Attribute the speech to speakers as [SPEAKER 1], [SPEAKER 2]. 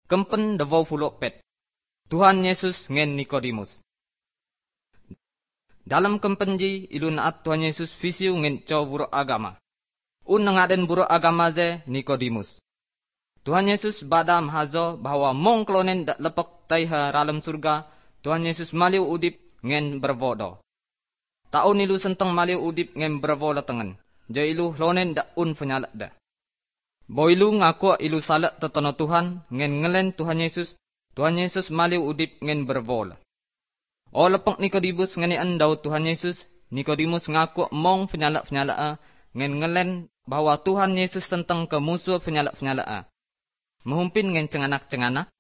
[SPEAKER 1] Kempen 24. Tuhan Yesus ngen Nikodemus. Dalam kempen ji ilu naat Tuhan Yesus visiu ngen co buruk agama. Nengaden buruk agama ze Nikodemus. Tuhan Yesus badam hazo bahwa mong klonen dak lepek taiha ralam surga. Tuhan Yesus maliu udip ngen bervodo. Taun ilu senteng maliu udip ngen bervodo tengen. Jo ilu klonen dak penyalak dah. Bo ilu ngaku ilu salak tetono Tuhan ngen ngelen Tuhan Yesus maliu udip ngen bervola. O lepek Nikodemus ngeni andau Tuhan Yesus, Nikodemus ngaku mong penyalak ngen ngelen bahwa Tuhan Yesus tentang ke musuh penyalak. Mehumpin ngen cenganak